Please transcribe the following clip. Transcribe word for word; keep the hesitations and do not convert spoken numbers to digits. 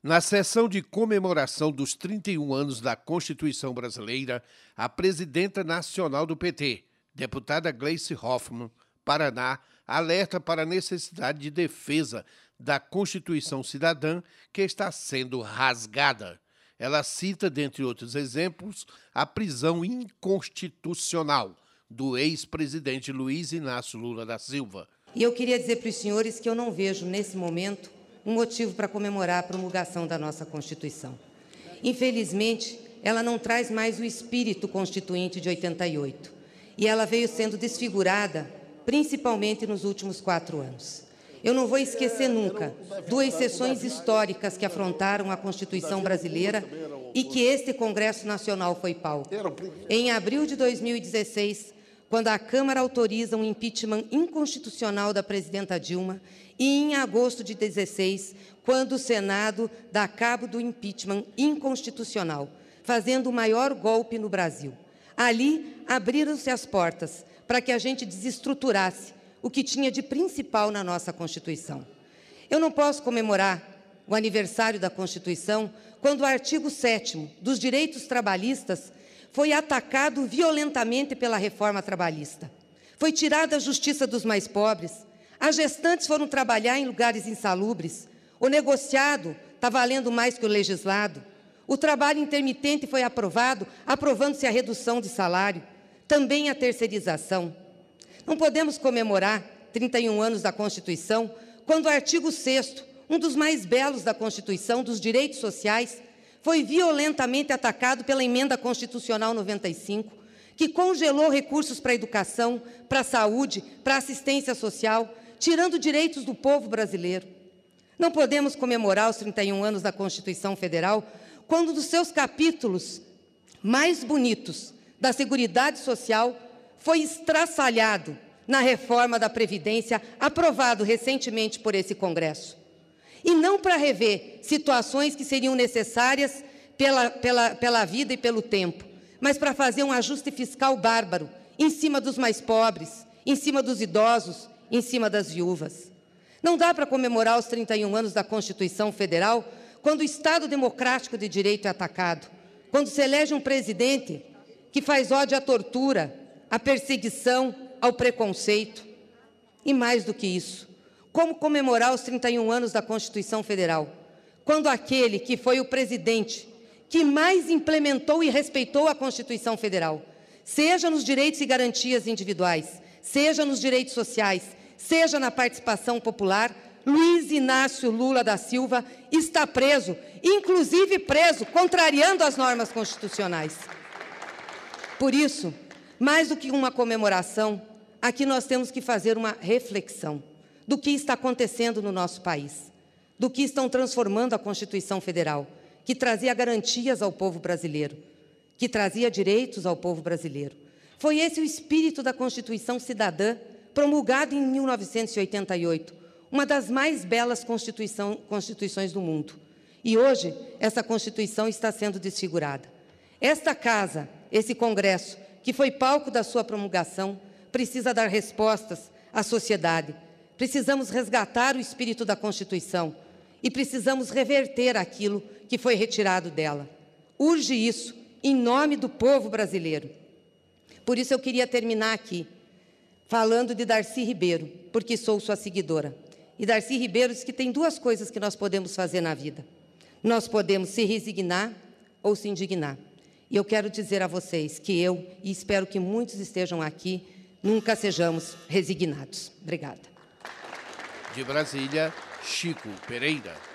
Na sessão de comemoração dos trinta e um anos da Constituição Brasileira, a presidenta nacional do P T, deputada Gleice Hoffmann, Paraná, alerta para a necessidade de defesa da Constituição Cidadã que está sendo rasgada. Ela cita, dentre outros exemplos, a prisão inconstitucional do ex-presidente Luiz Inácio Lula da Silva. E eu queria dizer para os senhores que eu não vejo, nesse momento, um motivo para comemorar a promulgação da nossa Constituição. Infelizmente, ela não traz mais o espírito constituinte de oitenta e oito, e ela veio sendo desfigurada, principalmente nos últimos quatro anos. Eu não vou esquecer nunca duas sessões históricas que afrontaram a Constituição brasileira e que este Congresso Nacional foi palco. Em abril de dois mil e dezesseis, quando a Câmara autoriza um impeachment inconstitucional da presidenta Dilma, e em agosto de dezesseis, quando o Senado dá cabo do impeachment inconstitucional, fazendo o maior golpe no Brasil. Ali, abriram-se as portas para que a gente desestruturasse o que tinha de principal na nossa Constituição. Eu não posso comemorar o aniversário da Constituição quando o artigo sétimo dos direitos trabalhistas foi atacado violentamente pela reforma trabalhista. Foi tirada a justiça dos mais pobres, as gestantes foram trabalhar em lugares insalubres, o negociado está valendo mais que o legislado, o trabalho intermitente foi aprovado, aprovando-se a redução de salário, também a terceirização. Não podemos comemorar trinta e um anos da Constituição quando o artigo sexto, um dos mais belos da Constituição, dos direitos sociais, foi violentamente atacado pela Emenda Constitucional noventa e cinco, que congelou recursos para a educação, para a saúde, para a assistência social, tirando direitos do povo brasileiro. Não podemos comemorar os trinta e um anos da Constituição Federal quando um dos seus capítulos mais bonitos da Seguridade Social foi estraçalhado na reforma da Previdência, aprovado recentemente por esse Congresso. E não para rever situações que seriam necessárias pela, pela, pela vida e pelo tempo, mas para fazer um ajuste fiscal bárbaro em cima dos mais pobres, em cima dos idosos, em cima das viúvas. Não dá para comemorar os trinta e um anos da Constituição Federal quando o Estado democrático de direito é atacado, quando se elege um presidente que faz ódio à tortura, à perseguição, ao preconceito. E mais do que isso, como comemorar os trinta e um anos da Constituição Federal, quando aquele que foi o presidente que mais implementou e respeitou a Constituição Federal, seja nos direitos e garantias individuais, seja nos direitos sociais, seja na participação popular, Luiz Inácio Lula da Silva está preso, inclusive preso, contrariando as normas constitucionais. Por isso, mais do que uma comemoração, aqui nós temos que fazer uma reflexão do que está acontecendo no nosso país, do que estão transformando a Constituição Federal, que trazia garantias ao povo brasileiro, que trazia direitos ao povo brasileiro. Foi esse o espírito da Constituição Cidadã, promulgada em mil novecentos e oitenta e oito, uma das mais belas constituição, constituições do mundo. E hoje, essa Constituição está sendo desfigurada. Esta Casa, esse Congresso, que foi palco da sua promulgação, precisa dar respostas à sociedade. Precisamos resgatar o espírito da Constituição e precisamos reverter aquilo que foi retirado dela. Urge isso, em nome do povo brasileiro. Por isso eu queria terminar aqui, falando de Darcy Ribeiro, porque sou sua seguidora. E Darcy Ribeiro diz que tem duas coisas que nós podemos fazer na vida. Nós podemos se resignar ou se indignar. E eu quero dizer a vocês que eu, e espero que muitos estejam aqui, nunca sejamos resignados. Obrigada. De Brasília, Chico Pereira.